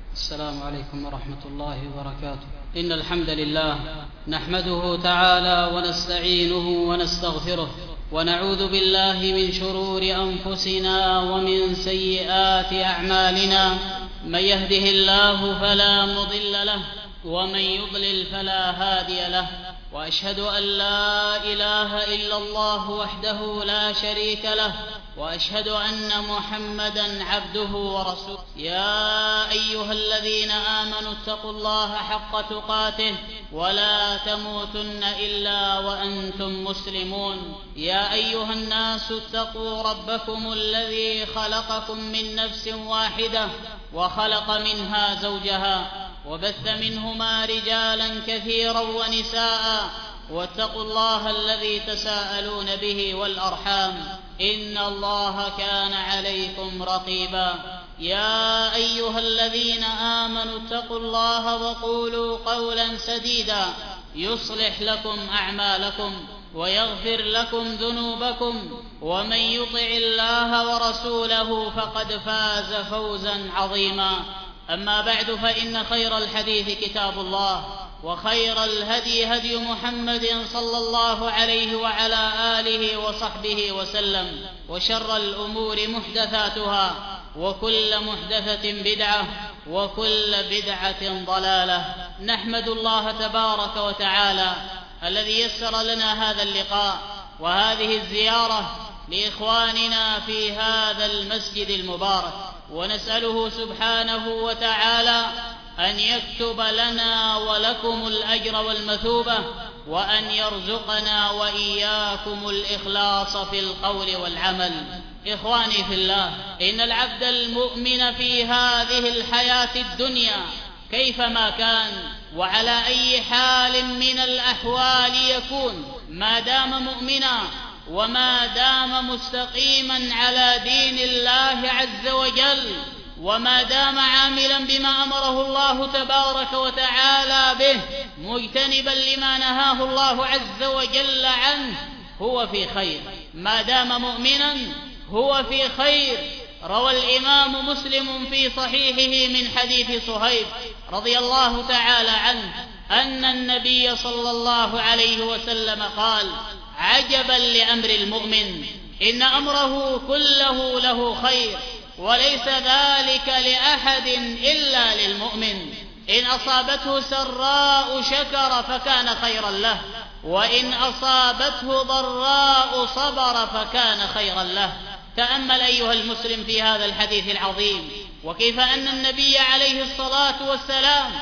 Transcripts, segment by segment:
السلام عليكم ورحمة الله وبركاته. إن الحمد لله نحمده تعالى ونستعينه ونستغفره، ونعوذ بالله من شرور أنفسنا ومن سيئات أعمالنا. من يهده الله فلا مضل له، ومن يضلل فلا هادي له. وأشهد أن لا إله إلا الله وحده لا شريك له، وأشهد أن محمدا عبده ورسوله. يا أيها الذين آمنوا اتقوا الله حق تقاته ولا تموتن إلا وأنتم مسلمون. يا أيها الناس اتقوا ربكم الذي خلقكم من نفس واحدة وخلق منها زوجها، وبث منهما رجالا كثيرا ونساء، واتقوا الله الذي تساءلون به والأرحام، إن الله كان عليكم رقيبا. يا أيها الذين آمنوا اتقوا الله وقولوا قولا سديدا يصلح لكم أعمالكم ويغفر لكم ذنوبكم، ومن يطع الله ورسوله فقد فاز فوزا عظيما. أما بعد، فإن خير الحديث كتاب الله، وخير الهدي هدي محمد صلى الله عليه وعلى آله وصحبه وسلم، وشر الأمور محدثاتها، وكل محدثة بدعة، وكل بدعة ضلالة. نحمد الله تبارك وتعالى الذي يسر لنا هذا اللقاء وهذه الزيارة لإخواننا في هذا المسجد المبارك، ونسأله سبحانه وتعالى أن يكتب لنا ولكم الأجر والمثوبة، وأن يرزقنا وإياكم الإخلاص في القول والعمل. إخواني في الله، إن العبد المؤمن في هذه الحياة الدنيا كيفما كان وعلى أي حال من الأحوال يكون، ما دام مؤمنا وما دام مستقيما على دين الله عز وجل، وما دام عاملا بما أمره الله تبارك وتعالى به، مجتنبا لما نهاه الله عز وجل عنه، هو في خير. ما دام مؤمنا هو في خير. روى الإمام مسلم في صحيحه من حديث صهيب رضي الله تعالى عنه أن النبي صلى الله عليه وسلم قال: عجبا لأمر المؤمن، إن أمره كله له خير، وليس ذلك لأحد إلا للمؤمن. إن أصابته سراء شكر فكان خيرا له، وإن أصابته ضراء صبر فكان خيرا له. تأمل أيها المسلم في هذا الحديث العظيم، وكيف أن النبي عليه الصلاة والسلام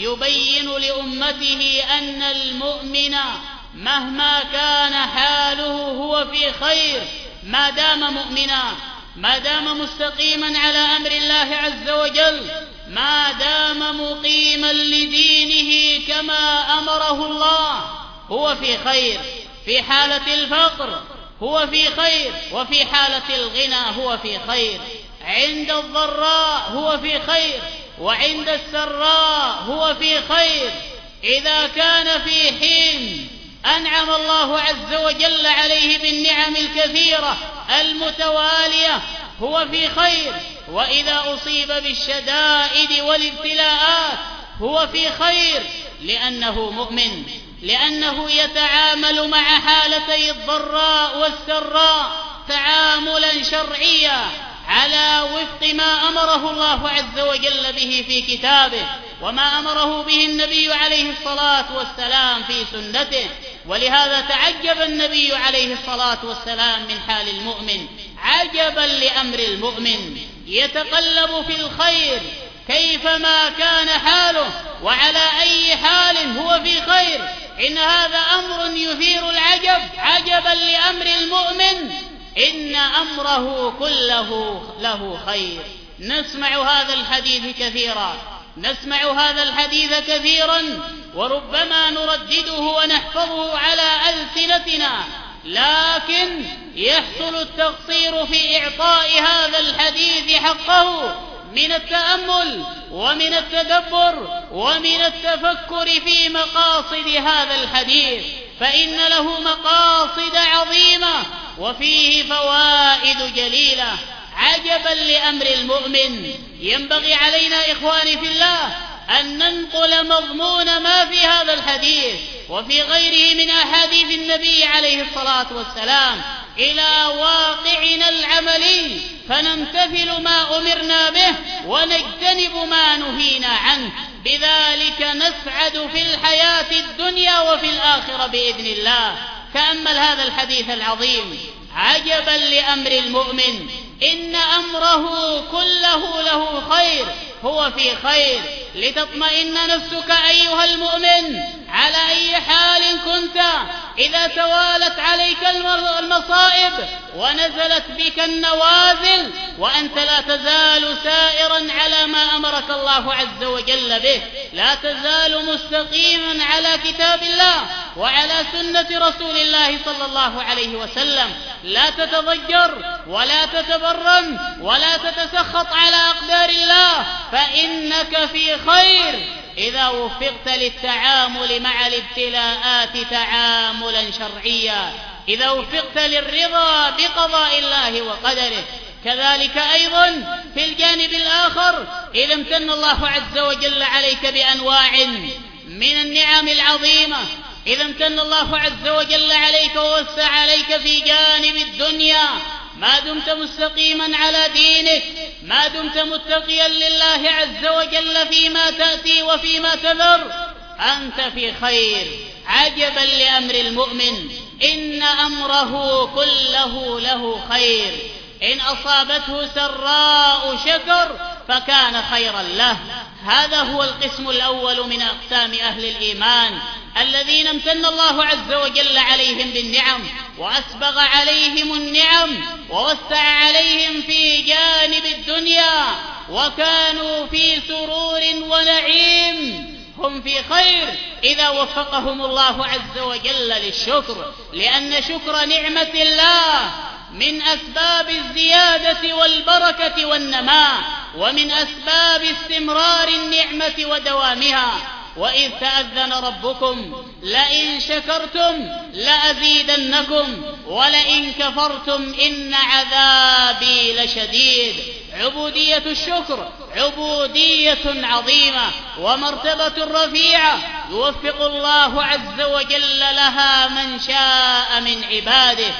يبين لأمته أن المؤمن مهما كان حاله هو في خير، ما دام مؤمنا، ما دام مستقيما على أمر الله عز وجل، ما دام مقيما لدينه كما أمره الله، هو في خير. في حالة الفقر هو في خير، وفي حالة الغنى هو في خير. عند الضراء هو في خير، وعند السراء هو في خير. إذا كان في حين أنعم الله عز وجل عليه بالنعم الكثيرة المتوالية هو في خير، وإذا أصيب بالشدائد والابتلاءات هو في خير، لأنه مؤمن، لأنه يتعامل مع حالتي الضراء والسراء تعاملا شرعيا على وفق ما أمره الله عز وجل به في كتابه، وما أمره به النبي عليه الصلاة والسلام في سنته. ولهذا تعجب النبي عليه الصلاة والسلام من حال المؤمن، عجبا لأمر المؤمن، يتقلب في الخير كيفما كان حاله، وعلى أي حال هو في خير. إن هذا أمر يثير العجب، عجبا لأمر المؤمن، إن أمره كله له خير. نسمع هذا الحديث كثيرا، نسمع هذا الحديث كثيرا، وربما نردده ونحفظه على ألسنتنا، لكن يحصل التقصير في إعطاء هذا الحديث حقه من التأمل ومن التدبر ومن التفكر في مقاصد هذا الحديث، فإن له مقاصد عظيمة وفيه فوائد جليلة. عجبا لأمر المؤمن. ينبغي علينا إخواني في الله أن ننقل مضمون ما في هذا الحديث وفي غيره من أحاديث النبي عليه الصلاة والسلام إلى واقعنا العملي، فنمتثل ما أمرنا به ونجتنب ما نهينا عنه. بذلك نسعد في الحياة الدنيا وفي الآخرة بإذن الله. تأمل هذا الحديث العظيم: عجبا لأمر المؤمن إن أمره كله له خير، هو في خير. لتطمئن نفسك أيها المؤمن على أي حال كنت، إذا توالت عليك المصائب ونزلت بك النوازل وأنت لا تزال سائرا على ما أمرك الله عز وجل به، لا تزال مستقيما على كتاب الله وعلى سنة رسول الله صلى الله عليه وسلم، لا تتضجر ولا تتبرم ولا تتسخط على أقدار الله، فإنك في خير إذا وفقت للتعامل مع الابتلاءات تعاملا شرعيا، إذا وفقت للرضا بقضاء الله وقدره. كذلك أيضا في الجانب الآخر، إذا امتن الله عز وجل عليك بأنواع من النعم العظيمة، إذا امتن الله عز وجل عليك ووسع عليك في جانب الدنيا، ما دمت مستقيما على دينك، ما دمت متقيا لله عز وجل فيما تأتي وفيما تذر، أنت في خير. عجبا لأمر المؤمن إن أمره كله له خير، إن أصابته سراء شكر فكان خيرا له. هذا هو القسم الأول من أقسام أهل الإيمان، الذين امتن الله عز وجل عليهم بالنعم وأسبغ عليهم النعم ووسع عليهم في جانب الدنيا، وكانوا في سرور ونعيم. هم في خير إذا وفقهم الله عز وجل للشكر، لأن شكر نعمة الله من أسباب الزيادة والبركة والنماء، ومن أسباب استمرار النعمة ودوامها. وإذ تأذن ربكم لئن شكرتم لأزيدنكم ولئن كفرتم إن عذابي لشديد. عبودية الشكر عبودية عظيمة ومرتبة رفيعة، يوفق الله عز وجل لها من شاء من عباده،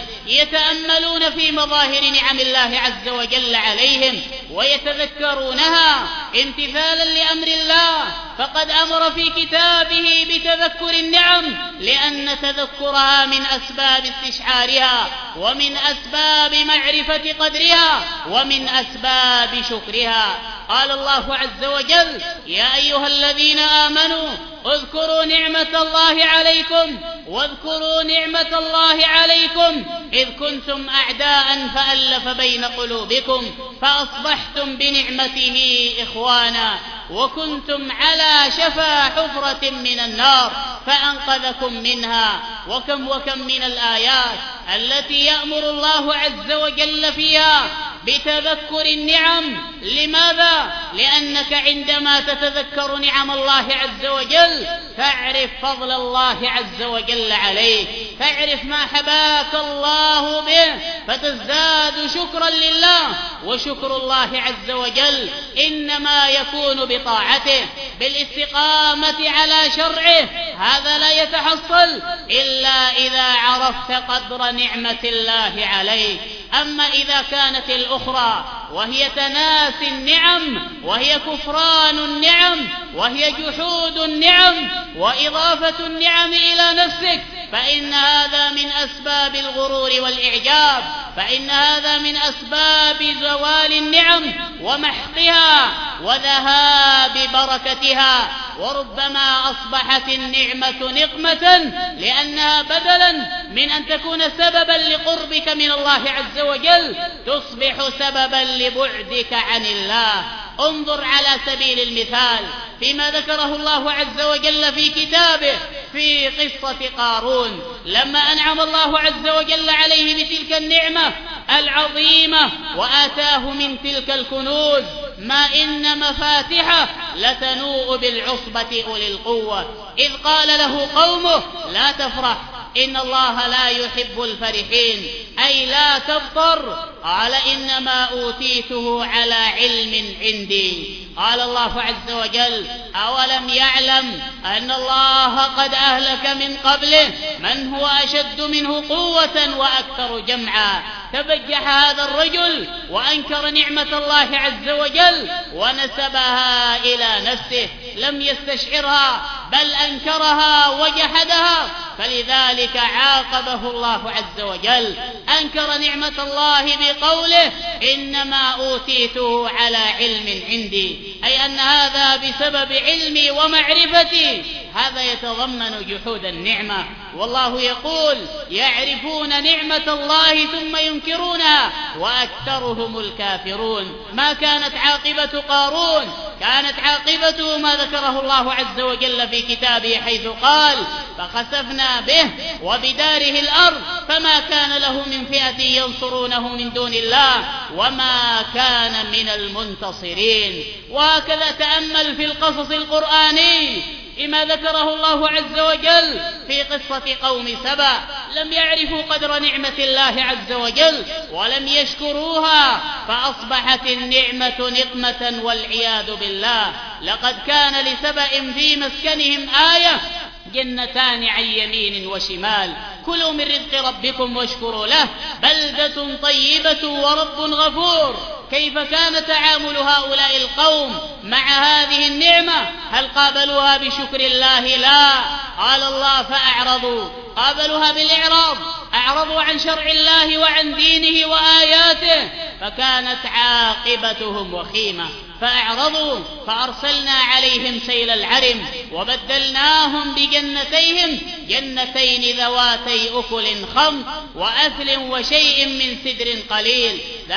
يتأملون في مظاهر نعم الله عز وجل عليهم ويتذكرونها امتثالا لأمر الله، فقد أمر في كتابه بتذكر النعم، لأن تذكرها من أسباب استشعارها ومن أسباب معرفة قدرها ومن أسباب شكرها. قال الله عز وجل: يا أيها الذين آمنوا اذكروا نعمة الله عليكم واذكروا نعمة الله عليكم إذ كنتم أعداء فألف بين قلوبكم فأصبحتم بنعمته إخوانا وكنتم على شفا حفرة من النار فأنقذكم منها. وكم من الآيات التي يأمر الله عز وجل فيها بتذكر النعم. لماذا؟ لأنك عندما تتذكر نعم الله عز وجل تعرف فضل الله عز وجل عليك، تعرف ما حباك الله به، فتزداد شكرا لله. وشكر الله عز وجل إنما يكون بطاعته، بالاستقامة على شرعه. هذا لا يتحصل إلا إذا عرفت قدر نعمة الله عليك. أما إذا كانت الأخرى وهي تناسي النعم وهي كفران النعم وهي جحود النعم وإضافة النعم إلى نفسك، فإن هذا من أسباب الغرور والإعجاب، فإن هذا من أسباب زوال النعم ومحقها وذهاب بركتها. وربما أصبحت النعمة نقمة لأنها بدلا من أن تكون سببا لقربك من الله عز وجل تصبح سببا لبعدك عن الله. انظر على سبيل المثال فيما ذكره الله عز وجل في كتابه في قصة قارون، لما أنعم الله عز وجل عليه بتلك النعمة العظيمة وآتاه من تلك الكنوز ما إن مفاتحه لتنوء بالعصبة أولي القوة، إذ قال له قومه لا تفرح إن الله لا يحب الفرحين، أي لا تبطر. قال إنما أوتيته على علم عندي. قال الله عز وجل أولم يعلم أن الله قد أهلك من قبله من هو أشد منه قوة وأكثر جمعا. تبجح هذا الرجل وأنكر نعمة الله عز وجل ونسبها إلى نفسه، لم يستشعرها بل أنكرها وجحدها، فلذلك عاقبه الله عز وجل. أنكر نعمة الله بقوله إنما أوتيته على علم عندي، أي أن هذا بسبب علمي ومعرفتي. هذا يتضمن جحود النعمة، والله يقول يعرفون نعمة الله ثم ينكرونها وأكثرهم الكافرون. ما كانت عاقبة قارون؟ كانت عاقبته ما ذكره الله عز وجل في كتابه، حيث قال فخسفنا به وبداره الأرض فما كان له من فئة ينصرونه من دون الله وما كان من المنتصرين. وهكذا تأمل في القصص القرآني فيما ذكره الله عز وجل في قصة قوم سبأ، لم يعرفوا قدر نعمة الله عز وجل ولم يشكروها، فأصبحت النعمة نقمة والعياذ بالله. لقد كان لسبأ في مسكنهم آية جنتان عن يمين وشمال كلوا من رزق ربكم واشكروا له بلدة طيبة ورب غفور. كيف كان تعامل هؤلاء القوم مع هذه النعمة؟ هل قابلوها بشكر الله؟ لا. قال الله فأعرضوا، قابلوها بالإعراض، أعرضوا عن شرع الله وعن دينه وآياته، فكانت عاقبتهم وخيمة. فأعرضوا فأرسلنا عليهم سيل العرم وبدلناهم بجنتيهم جنتين ذواتي أكل خمط وأثل وشيء من سدر قليل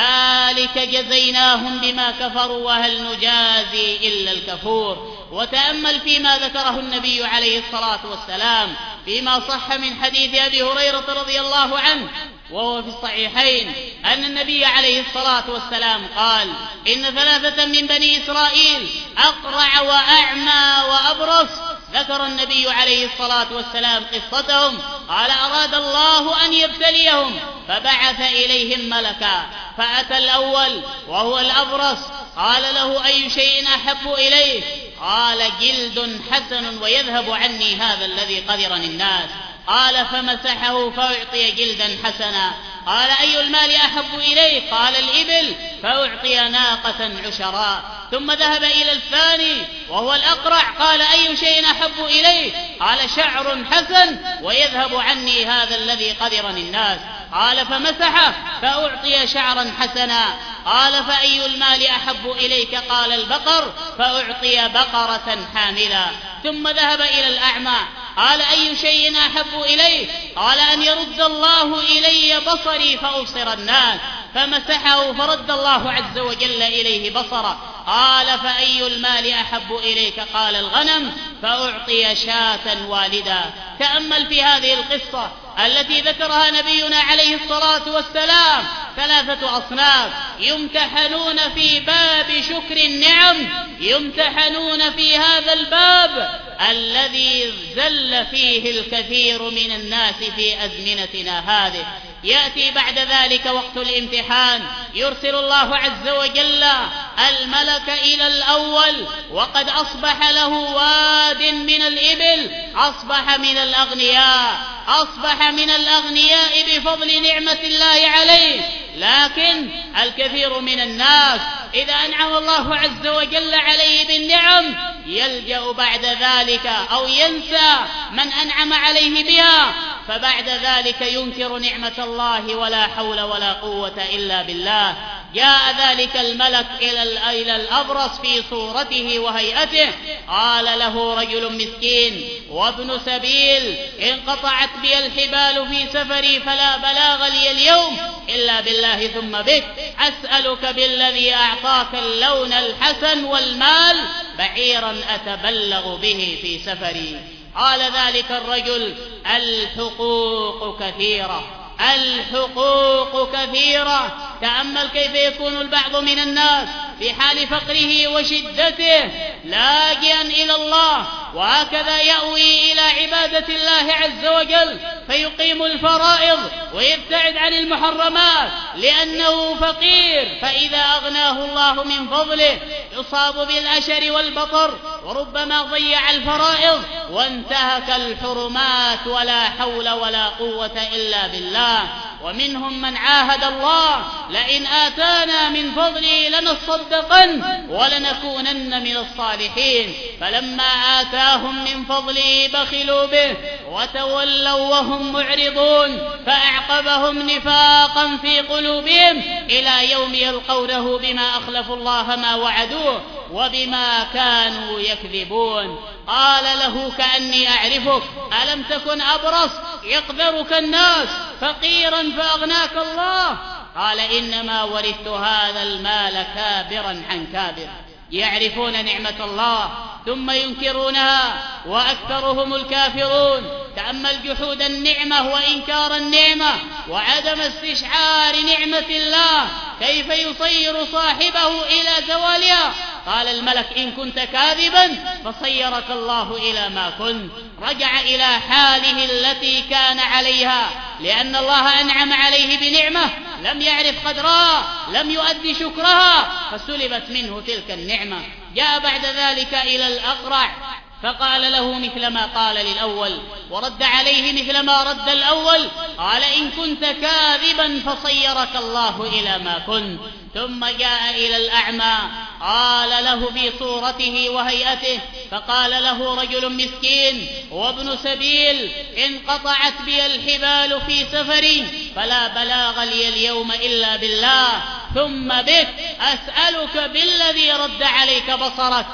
ذلك جزيناهم بما كفروا وهل نجازي إلا الكفور. وتأمل فيما ذكره النبي عليه الصلاة والسلام فيما صح من حديث أبي هريرة رضي الله عنه وهو في الصحيحين أن النبي عليه الصلاة والسلام قال إن ثلاثة من بني إسرائيل أقرع وأعمى وأبرص. ذكر النبي عليه الصلاة والسلام قصتهم، قال أراد الله أن يبتليهم فبعث إليهم ملكا، فأتى الأول وهو الأبرص قال له أي شيء أحب إليه؟ قال جلد حسن ويذهب عني هذا الذي قدرني الناس. قال فمسحه فأعطي جلدا حسنا. قال أي المال أحب إليه؟ قال الإبل، فأعطي ناقة عشراء. ثم ذهب إلى الثاني وهو الأقرع قال أي شيء أحب إليه؟ قال شعر حسن ويذهب عني هذا الذي قدرني الناس. قال فمسحه فأعطي شعرا حسنا. قال فأي المال أحب إليك؟ قال البقر، فأعطي بقرة حاملا. ثم ذهب إلى الأعمى قال أي شيء أحب إليه؟ قال أن يرد الله إلي بصري فأبصر الناس، فمسحه فرد الله عز وجل إليه بصره. قال فأي المال أحب إليك؟ قال الغنم، فأعطي شاة والدا. تأمل في هذه القصة التي ذكرها نبينا عليه الصلاة والسلام، ثلاثة أصناف يمتحنون في باب شكر النعم، يمتحنون في هذا الباب الذي زل فيه الكثير من الناس في أزمنتنا هذه. يأتي بعد ذلك وقت الامتحان، يرسل الله عز وجل الملك إلى الأول وقد أصبح له واد من الإبل، أصبح من الأغنياء، أصبح من الأغنياء بفضل نعمة الله عليه. لكن الكثير من الناس إذا أنعم الله عز وجل عليه بالنعم يلجأ بعد ذلك أو ينسى من أنعم عليه بها، فبعد ذلك ينكر نعمة الله ولا حول ولا قوة إلا بالله. جاء ذلك الملك إلى الأبرص في صورته وهيئته، قال له رجل مسكين وابن سبيل انقطعت بي الحبال في سفري فلا بلاغ لي اليوم إلا بالله ثم بك، أسألك بالذي أعطاك اللون الحسن والمال بعيرا أتبلغ به في سفري. قال ذلك الرجل الحقوق كثيرة، الحقوق كثيرة. تأمل كيف يكون البعض من الناس في حال فقره وشدته لاجئا إلى الله، وهكذا يأوي إلى عبادة الله عز وجل فيقيم الفرائض ويبتعد عن المحرمات لأنه فقير، فإذا أغناه الله من فضله يصاب بالأشر والبطر، وربما ضيع الفرائض وانتهك الحرمات ولا حول ولا قوة إلا بالله. ومنهم من عاهد الله لئن آتانا من فضله لنصدقن ولنكونن من الصالحين، فلما آتاهم من فضله بخلوا به وتولوا وهم معرضون، فأعقبهم نفاقا في قلوبهم إلى يوم يلقونه بما أخلفوا الله ما وعدوه وبما كانوا يكذبون. قال له كأني أعرفك ألم تكن أبرص يقدرك الناس فقيرا فأغناك الله؟ قال إنما ورثت هذا المال كابرا عن كابر. يعرفون نعمة الله ثم ينكرونها وأكثرهم الكافرون. تأمل جحود النعمة وإنكار النعمة وعدم استشعار نعمة الله كيف يصير صاحبه إلى زوالها. قال الملك إن كنت كاذبا فصيرك الله إلى ما كنت. رجع إلى حاله التي كان عليها لأن الله أنعم عليه بنعمة لم يعرف قدرها، لم يؤدي شكرها فسلبت منه تلك النعمة. جاء بعد ذلك إلى الأقرع فقال له مثل ما قال للأول ورد عليه مثل ما رد الأول. قال إن كنت كاذبا فصيرك الله إلى ما كنت. ثم جاء إلى الأعمى قال له في صورته وهيئته، فقال له رجل مسكين وابن سبيل انقطعت بي الحبال في سفري فلا بلاغ لي اليوم إلا بالله، ثم بك أسألك بالذي رد عليك بصرك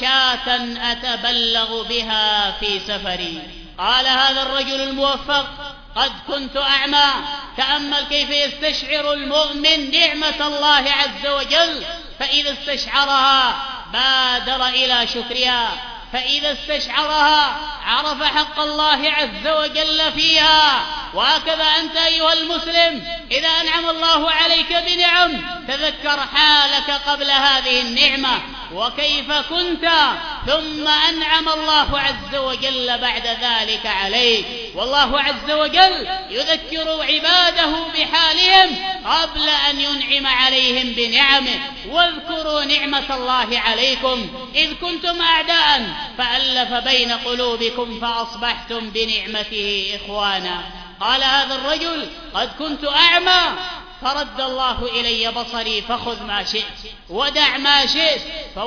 شاة أتبلغ بها في سفري. قال هذا الرجل الموفق قد كنت أعمى. تأمل كيف يستشعر المؤمن نعمة الله عز وجل، فإذا استشعرها بادر إلى شكرها، فإذا استشعرها عرف حق الله عز وجل فيها. وهكذا أنت أيها المسلم إذا أنعم الله عليك بنعم تذكر حالك قبل هذه النعمة وكيف كنت، ثم أنعم الله عز وجل بعد ذلك عليك. والله عز وجل يذكر عباده بحالهم قبل أن ينعم عليهم بنعمه. واذكروا نعمة الله عليكم إذ كنتم أعداء فألف بين قلوبكم فأصبحتم بنعمته إخوانا. قال هذا الرجل قد كنت أعمى فرد الله إلي بصري فخذ ما شئت ودع ما شئت،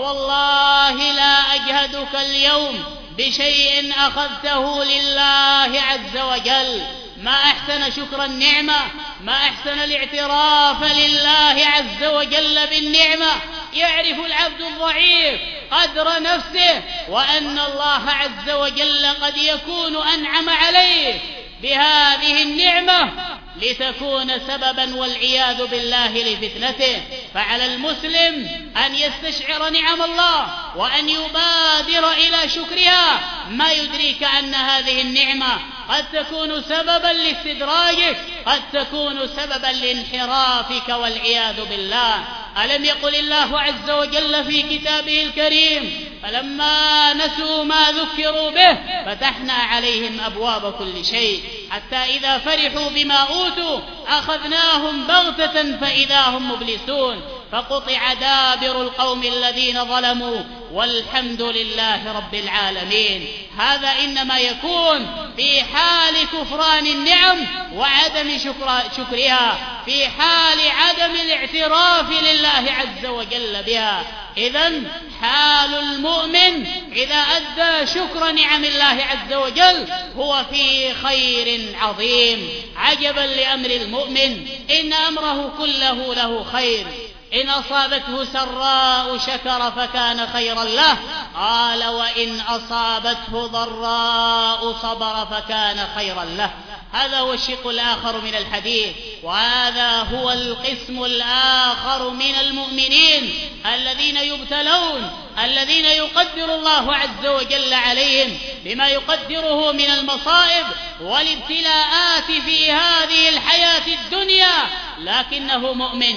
فوالله لا أجهدك اليوم بشيء أخذته لله عز وجل. ما أحسن شكر النعمة، ما أحسن الاعتراف لله عز وجل بالنعمة. يعرف العبد الضعيف قدر نفسه وأن الله عز وجل قد يكون أنعم عليه بهذه النعمة لتكون سببا والعياذ بالله لفتنته. فعلى المسلم أن يستشعر نعم الله وأن يبادر إلى شكرها، ما يدريك أن هذه النعمة قد تكون سببا لاستدراجك، قد تكون سببا لانحرافك والعياذ بالله. ألم يقل الله عز وجل في كتابه الكريم فلما نسوا ما ذكروا به فتحنا عليهم أبواب كل شيء حتى إذا فرحوا بما أوتوا أخذناهم بغتة فإذا هم مبلسون فقطع دابر القوم الذين ظلموا والحمد لله رب العالمين. هذا إنما يكون في حال كفران النعم وعدم شكرها، في حال عدم الاعتراف لله عز وجل بها. إذن حال المؤمن إذا أدى شكر نعم الله عز وجل هو في خير عظيم. عجبا لأمر المؤمن إن أمره كله له خير، إن أصابته سراء شكر فكان خيرا له، قال وإن أصابته ضراء صبر فكان خيرا له. هذا هو الشق الآخر من الحديث، وهذا هو القسم الآخر من المؤمنين الذين يبتلون، الذين يقدر الله عز وجل عليهم بما يقدره من المصائب والابتلاءات في هذه الحياة الدنيا، لكنه مؤمن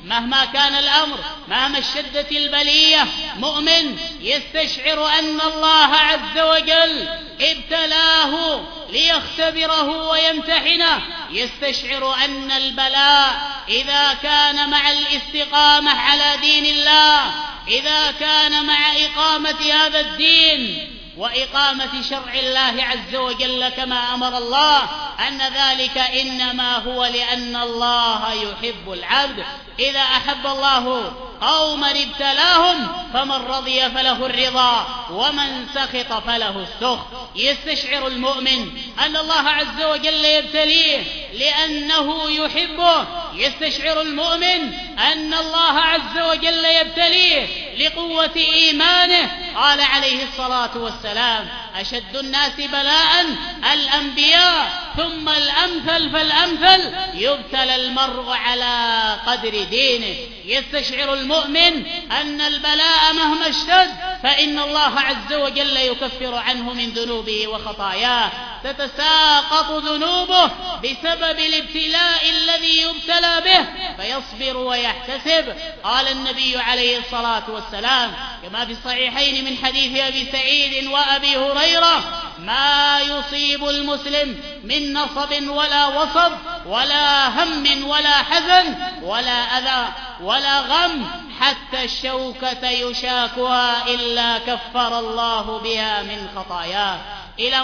مهما كان الأمر، مهما اشتدت البلية، مؤمن يستشعر أن الله عز وجل ابتلاه ليختبره ويمتحنه، يستشعر أن البلاء إذا كان مع الاستقامة على دين الله، إذا كان مع إقامة هذا الدين وإقامة شرع الله عز وجل كما أمر الله، أن ذلك إنما هو لأن الله يحب العبد. إذا أحب الله قوما ابتلاهم فمن رضي فله الرضا ومن سخط فله السخط. يستشعر المؤمن أن الله عز وجل يبتليه لأنه يحبه، يستشعر المؤمن أن الله عز وجل يبتليه لقوة إيمانه. قال عليه الصلاة والسلام: أشد الناس بلاء الأنبياء ثم الأمثل فالأمثل، يبتلى المرء على قدر دينه. يستشعر المؤمن أن البلاء مهما اشتد فإن الله عز وجل يكفر عنه من ذنوبه وخطاياه، تتساقط ذنوبه بسبب الابتلاء الذي يبتلى به فيصبر ويحتسب. قال النبي عليه الصلاة والسلام كما في الصحيحين من حديث أبي سعيد وأبي هريرة: ما يصيب المسلم من نصب ولا وصب ولا هم ولا حزن ولا أذى ولا غم حتى الشوكة يشاكها إلا كفر الله بها من خطاياه. إلى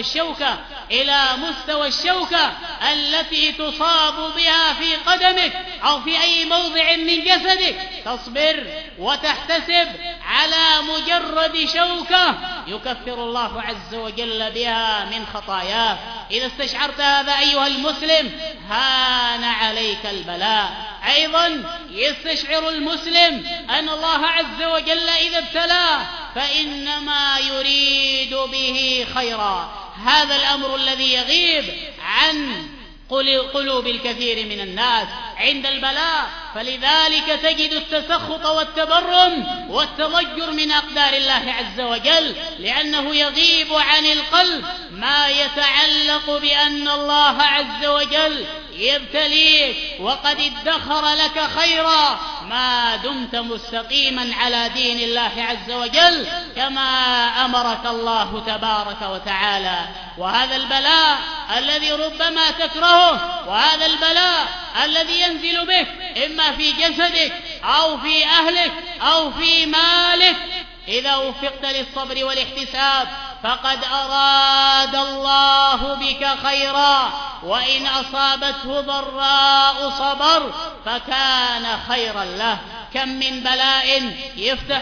مستوى الشوكة التي تصاب بها في قدمك أو في أي موضع من جسدك، تصبر وتحتسب على مجرد شوكة يكفر الله عز وجل بها من خطاياه. إذا استشعرت هذا أيها المسلم هان عليك البلاء. أيضا يستشعر المسلم أن الله عز وجل إذا ابتلاه فإنما يريد به خيرا. هذا الأمر الذي يغيب عن قلوب الكثير من الناس عند البلاء، فلذلك تجد التسخط والتبرم والتضجر من أقدار الله عز وجل، لأنه يغيب عن القلب ما يتعلق بأن الله عز وجل يبتليك وقد ادخر لك خيرا ما دمت مستقيما على دين الله عز وجل كما أمرك الله تبارك وتعالى. وهذا البلاء الذي ربما تكرهه، وهذا البلاء الذي ينزل بك إما في جسدك أو في أهلك أو في مالك، إذا وفقت للصبر والاحتساب فقد أراد الله بك خيرا، وإن أصابته ضراء صبر فكان خيرا له. كم من بلاء يفتح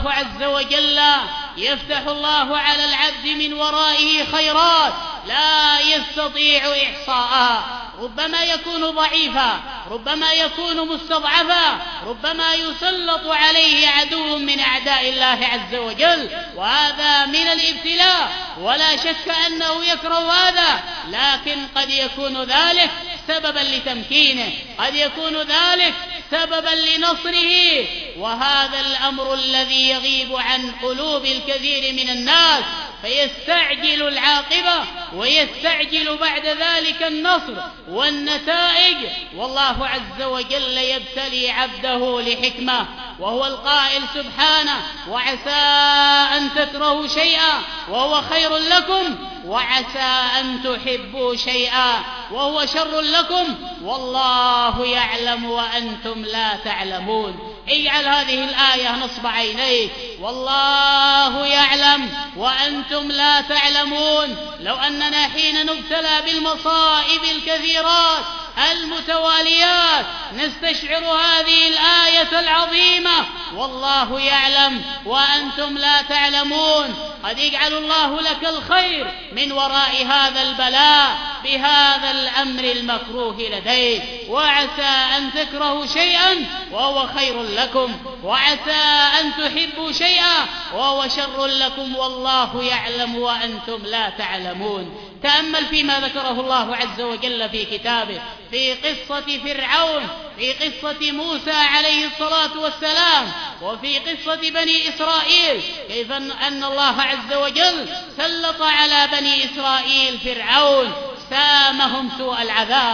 الله على العبد من ورائه خيرات لا يستطيع إحصاءها، ربما يكون ضعيفا، ربما يكون مستضعفا، ربما يسلط عليه عدو من أعداء الله عز وجل، وهذا من الابتلاء ولا شك أنه يكره هذا، لكن قد يكون ذلك سببا لتمكينه، قد يكون ذلك سببا لنصره. وهذا الأمر الذي يغيب عن قلوب الكثير من الناس، فيستعجل العاقبة ويستعجل بعد ذلك النصر والنتائج. والله عز وجل يبتلي عبده لحكمة، وهو القائل سبحانه: وعسى أن تكرهوا شيئا وهو خير لكم، وعسى أن تحبوا شيئا وهو شر لكم، والله يعلم وأنتم لا تعلمون. اجعل هذه الآية نصب عينيك: والله يعلم وأنتم لا تعلمون. لو أننا حين نبتلى بالمصائب الكثيرات المتواليات نستشعر هذه الآية العظيمة: والله يعلم وأنتم لا تعلمون، قد يجعل الله لك الخير من وراء هذا البلاء بهذا الأمر المكروه لديك. وعسى أن تكرهوا شيئا وهو خير لكم، وعسى أن تحبوا شيئا وهو شر لكم، والله يعلم وأنتم لا تعلمون. تأمل فيما ذكره الله عز وجل في كتابه في قصة فرعون، في قصة موسى عليه الصلاة والسلام، وفي قصة بني إسرائيل، كيف أن الله عز وجل سلط على بني إسرائيل فرعون، سامهم سوء العذاب،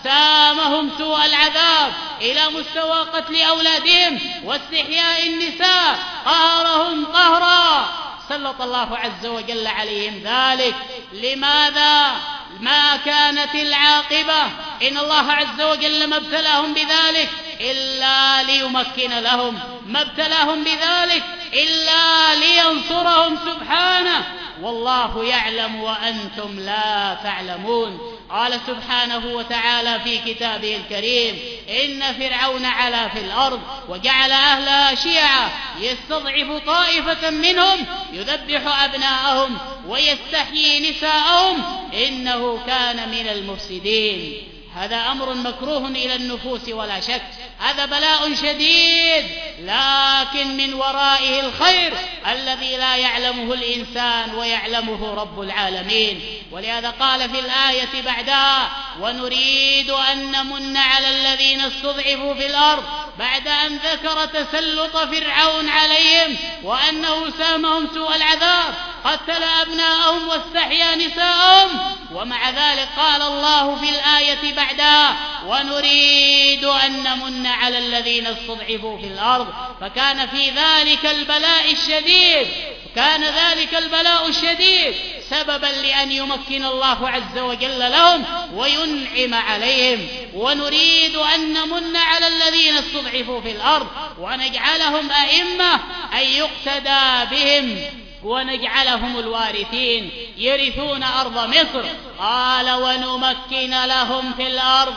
سامهم سوء العذاب إلى مستوى قتل أولادهم واستحياء النساء، قهرهم قهرا، سلط الله عز وجل عليهم ذلك. لماذا؟ ما كانت العاقبة إن الله عز وجل ما ابتلاهم بذلك إلا ليمكن لهم، ما ابتلاهم بذلك إلا لينصرهم سبحانه، والله يعلم وأنتم لا تعلمون. قال سبحانه وتعالى في كتابه الكريم: إن فرعون علا في الأرض وجعل أهلها شيعا يستضعف طائفة منهم يذبح أبناءهم ويستحيي نساءهم إنه كان من المفسدين. هذا أمر مكروه إلى النفوس ولا شك، هذا بلاء شديد، لكن من ورائه الخير الذي لا يعلمه الإنسان ويعلمه رب العالمين. ولهذا قال في الآية بعدها: ونريد أن نمن على الذين استضعفوا في الأرض، بعد أن ذكر تسلط فرعون عليهم وأنه سامهم سوء العذاب، قتل أبناءهم واستحيا نساءهم، ومع ذلك قال الله في الآية بعدها: ونريد أن نمن على الذين استضعفوا في الأرض. فكان في ذلك البلاء الشديد، كان ذلك البلاء الشديد سببا لأن يمكن الله عز وجل لهم وينعم عليهم. ونريد أن نمن على الذين استضعفوا في الأرض ونجعلهم أئمة أن يقتدى بهم ونجعلهم الوارثين يرثون أرض مصر. قال: ونمكن لهم في الأرض،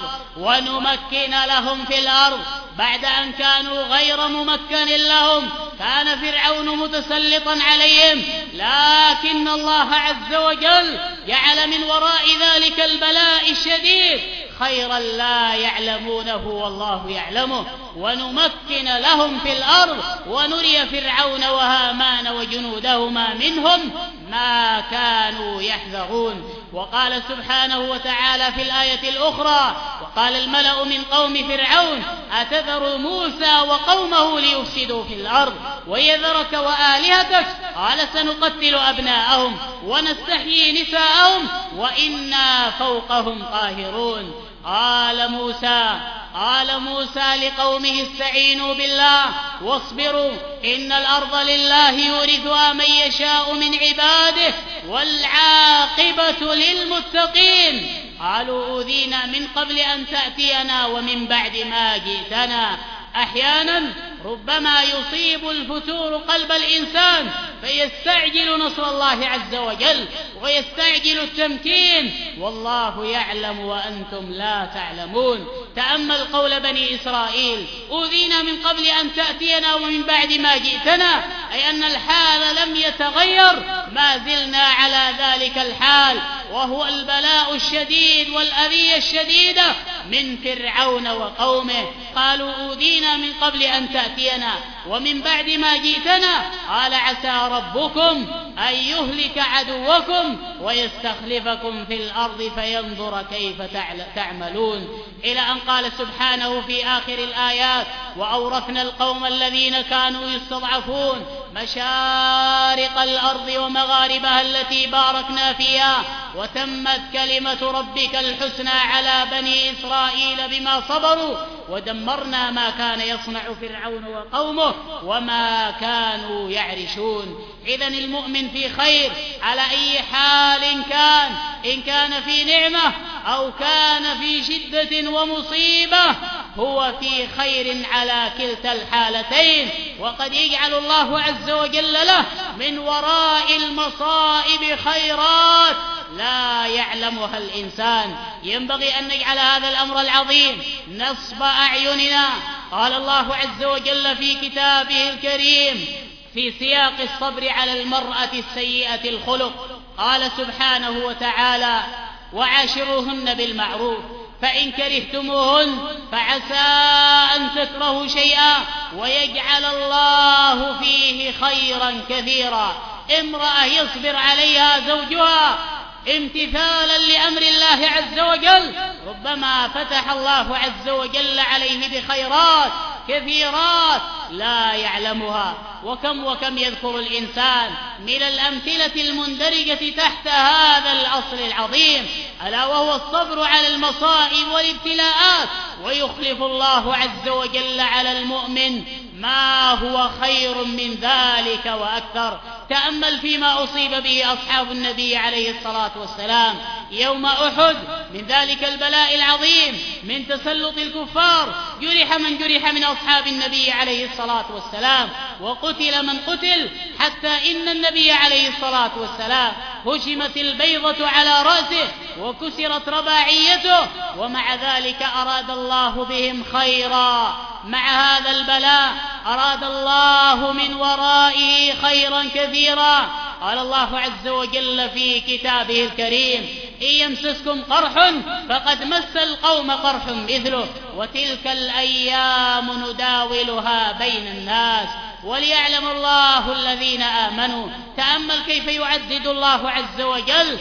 ونمكن لهم في الأرض، بعد أن كانوا غير ممكن لهم، كان فرعون متسلطا عليهم، لكن الله عز وجل جعل من وراء ذلك البلاء الشديد خيرا لا يعلمونه والله يعلمه. ونمكن لهم في الأرض ونري فرعون وهامان وجنودهما منهم ما كانوا يحذرون. وقال سبحانه وتعالى في الآية الأخرى: وقال الملأ من قوم فرعون أتذر موسى وقومه ليفسدوا في الأرض ويذرك وآلهتك، قال: سنقتل أبناءهم ونستحيي نساءهم وإنا فوقهم قاهرون. قال موسى لقومه: استعينوا بالله واصبروا إن الأرض لله يورثها من يشاء من عباده والعاقبة للمتقين. قالوا: أوذينا من قبل أن تأتينا ومن بعد ما جئتنا. أحيانا ربما يصيب الفتور قلب الإنسان فيستعجل نصر الله عز وجل ويستعجل التمكين، والله يعلم وأنتم لا تعلمون. تأمل قول بني إسرائيل: أوذينا من قبل أن تأتينا ومن بعد ما جئتنا، أي أن الحال لم يتغير، ما زلنا على ذلك الحال، وهو البلاء الشديد والأذية الشديدة من فرعون وقومه. قالوا: أوذينا من قبل أن تأتينا ومن بعد ما جئتنا، قال: عسى ربكم أن يهلك عدوكم ويستخلفكم في الأرض فينظر كيف تعملون، إلى أن قال سبحانه في آخر الآيات: وأورثنا القوم الذين كانوا يستضعفون مشارق الأرض ومغاربها التي باركنا فيها وتمت كلمة ربك الحسنى على بني إسرائيل بما صبروا ودمرنا ما كان يصنع فرعون وقومه وما كانوا يعرشون. إذن المؤمن في خير على أي حال كان، إن كان في نعمة أو كان في شدة ومصيبة، هو في خير على كلتا الحالتين، وقد يجعل الله عز وجل له من وراء المصائب خيرات لا يعلمها الإنسان. ينبغي أن نجعل هذا الأمر العظيم نصب أعيننا. قال الله عز وجل في كتابه الكريم في سياق الصبر على المرأة السيئة الخلق، قال سبحانه وتعالى: وعاشروهن بالمعروف فإن كرهتموهن فعسى أن تكرهوا شيئا ويجعل الله فيه خيرا كثيرا. امرأة يصبر عليها زوجها امتثالا لأمر الله عز وجل، ربما فتح الله عز وجل عليه بخيرات كثيرات لا يعلمها. وكم يذكر الإنسان من الأمثلة المندرجة تحت هذا الأصل العظيم، ألا وهو الصبر على المصائب والابتلاءات. ويخلف الله عز وجل على المؤمن ما هو خير من ذلك وأكثر. تأمل فيما أصيب به أصحاب النبي عليه الصلاة والسلام يوم أحد من ذلك البلاء العظيم، من تسلط الكفار. جرح من جرح من أصحاب النبي عليه الصلاة والسلام، وقتل من قتل، حتى إن النبي عليه الصلاة والسلام هشمت البيضة على رأسه وكسرت رباعيته، ومع ذلك أراد الله بهم خيرا. مع هذا البلاء أراد الله من ورائه خيرا كثيرا. قال الله عز وجل في كتابه الكريم: إن يمسسكم قرح فقد مس القوم قرح مثله وتلك الأيام نداولها بين الناس وليعلم الله الذين آمنوا. تأمل كيف يعدد الله عز وجل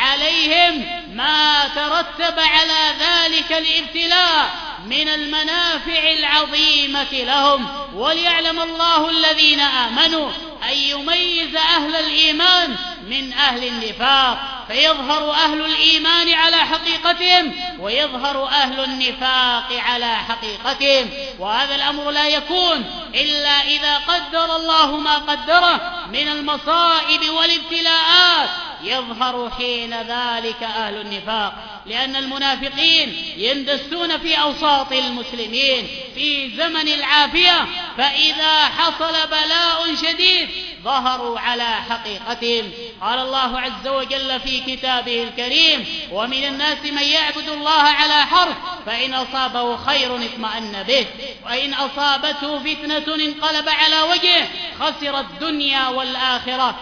عليهم ما ترتب على ذلك الابتلاء من المنافع العظيمة لهم. وليعلم الله الذين آمنوا، أن يميز أهل الإيمان من أهل النفاق، فيظهر أهل الإيمان على حقيقتهم ويظهر أهل النفاق على حقيقتهم. وهذا الأمر لا يكون إلا إذا قدر الله ما قدره من المصائب والابتلاءات، يظهر حين ذلك أهل النفاق. لأن المنافقين يندسون في أوساط المسلمين في زمن العافية، فإذا حصل بلاء شديد ظهروا على حقيقتهم. قال الله عز وجل في كتابه الكريم: ومن الناس من يعبد الله على حرف، فإن أصابه خير اطمأن به، وإن أصابته فتنة انقلب على وجهه، خسر الدنيا والآخرة،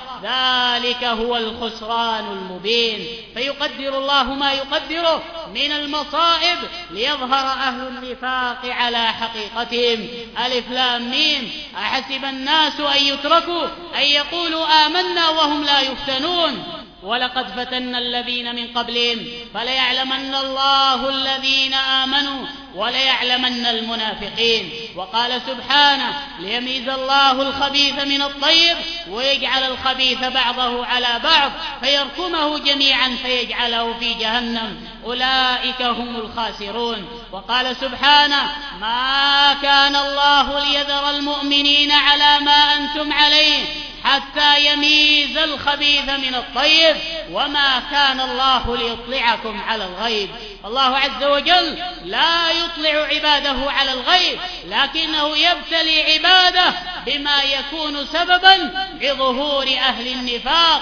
ذلك هو الخسران المبين. فيقدر الله ما يقدره من المصائب ليظهر أهل النفاق على حقيقتهم. ألف لام ميم: أحسب الناس أن يتركوا أن يقولوا آمنا وهم لا يفتنون ولقد فتنا الذين من قبلهم فليعلمن الله الذين آمنوا وليعلمن المنافقين. وقال سبحانه: ليميز الله الخبيث من الطيب ويجعل الخبيث بعضه على بعض فيركمه جميعا فيجعله في جهنم، أولئك هم الخاسرون. وقال سبحانه: ما كان الله ليذر المؤمنين على ما أنتم عليه حتى يميز الخبيث من الطيب وما كان الله ليطلعكم على الغيب. الله عز وجل لا يطلع عباده على الغيب، لكنه يبتلي عباده بما يكون سببا لظهور أهل النفاق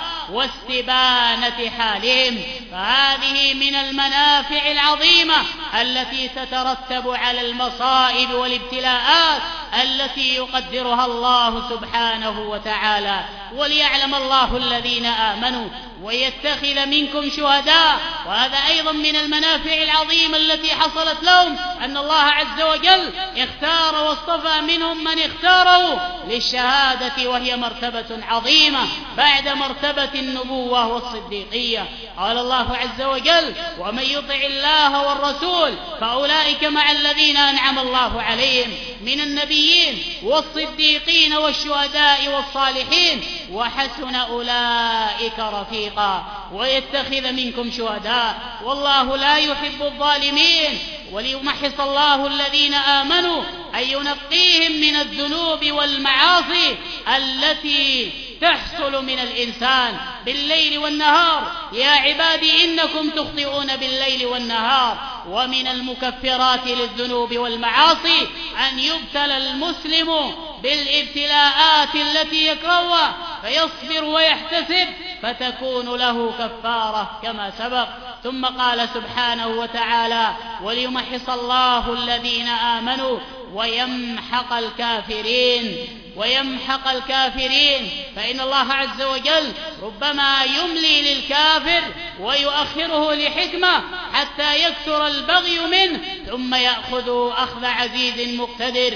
واستبانة حالهم. فهذه من المنافع العظيمة التي تترتب على المصائب والابتلاءات التي يقدرها الله سبحانه وتعالى. وليعلم الله الذين آمنوا ويتخذ منكم شهداء. وهذا أيضا من المنافع العظيمة التي حصلت لهم، أن الله عز وجل اختار واصطفى منهم من اختاره للشهادة، وهي مرتبة عظيمة بعد مرتبة النبوة والصديقية. قال الله عز وجل: ومن يطع الله والرسول فأولئك مع الذين أنعم الله عليهم من النبيين والصديقين والشهداء والصالحين وحسن أولئك رفيقا. ويتخذ منكم شهداء والله لا يحب الظالمين. وليمحص الله الذين آمنوا أن ينقيهم من الذنوب والمعاصي التي تحصل من الإنسان بالليل والنهار. يا عبادي إنكم تخطئون بالليل والنهار. ومن المكفرات للذنوب والمعاصي أن يبتلى المسلم بالابتلاءات التي يكرهها فيصبر ويحتسب فتكون له كفارة كما سبق. ثم قال سبحانه وتعالى: وليمحص الله الذين آمنوا ويمحق الكافرين. ويمحق الكافرين، فإن الله عز وجل ربما يملي للكافر ويؤخره لحكمة حتى يكثر البغي منه ثم يأخذ أخذ عزيز مقتدر.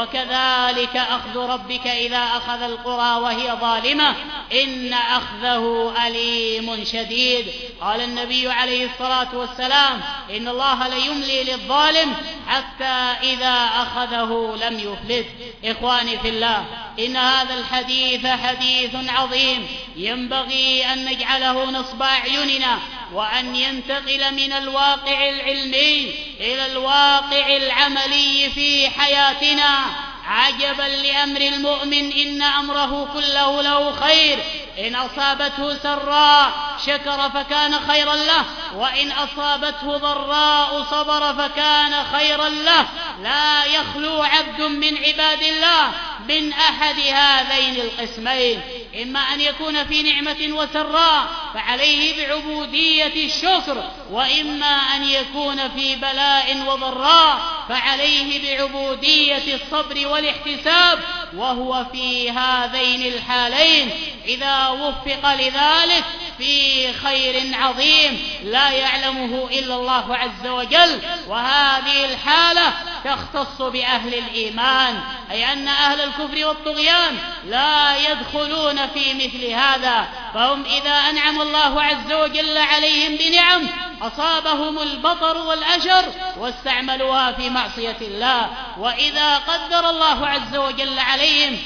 وكذلك أخذ ربك إذا أخذ القرى وهي ظالمة إن أخذه أليم شديد. قال النبي عليه الصلاة والسلام إن الله ليملي للظالم حتى إذا أخذه لم يفلت. إخواني في الله، إن هذا الحديث حديث عظيم ينبغي أن نجعله نصب أعيننا، وأن ينتقل من الواقع العلمي إلى الواقع العملي في حياتنا. عجبا لأمر المؤمن إن أمره كله له خير، إن أصابته سراء شكر فكان خيرا له، وإن أصابته ضراء صبر فكان خيرا له. لا يخلو عبد من عباد الله من أحد هذين القسمين، إما أن يكون في نعمة وسراء فعليه بعبودية الشكر، وإما أن يكون في بلاء وضراء فعليه بعبودية الصبر والاحتساب. وهو في هذين الحالين إذا وفق لذلك في خير عظيم لا يعلمه إلا الله عز وجل. وهذه الحالة تختص بأهل الإيمان، أي أن أهل الكفر والطغيان لا يدخلون في مثل هذا، فهم إذا أنعم الله عز وجل عليهم بنعم أصابهم البطر والأشر واستعملوها في معصية الله، وإذا قدر الله عز وجل عليهم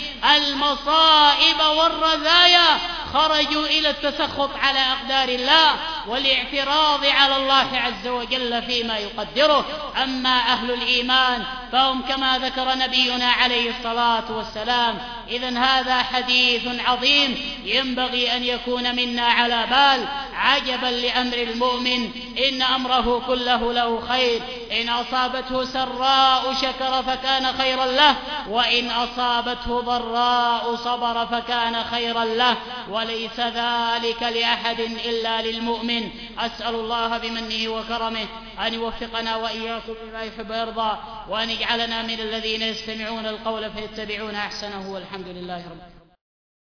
المصائب والرزايا خرجوا إلى التسخط على أقدار الله والاعتراض على الله عز وجل فيما يقدره. أما أهل الإيمان فهم كما ذكر نبينا عليه الصلاة والسلام. إذن هذا حديث عظيم ينبغي أن يكون منا على بال. عجبا لأمر المؤمن إن أمره كله له خير، إن أصابته سراء شكر فكان خيرا له، وإن أصابته ضراء صبر فكان خيرا له، وليس ذلك لأحد إلا للمؤمن. أسأل الله بمنه وكرمه أن يوفقنا وإياكم بما يحب ويرضى، وأن يجعلنا من الذين يستمعون القول فيتبعون أحسنه، والحمد لله رب العالمين.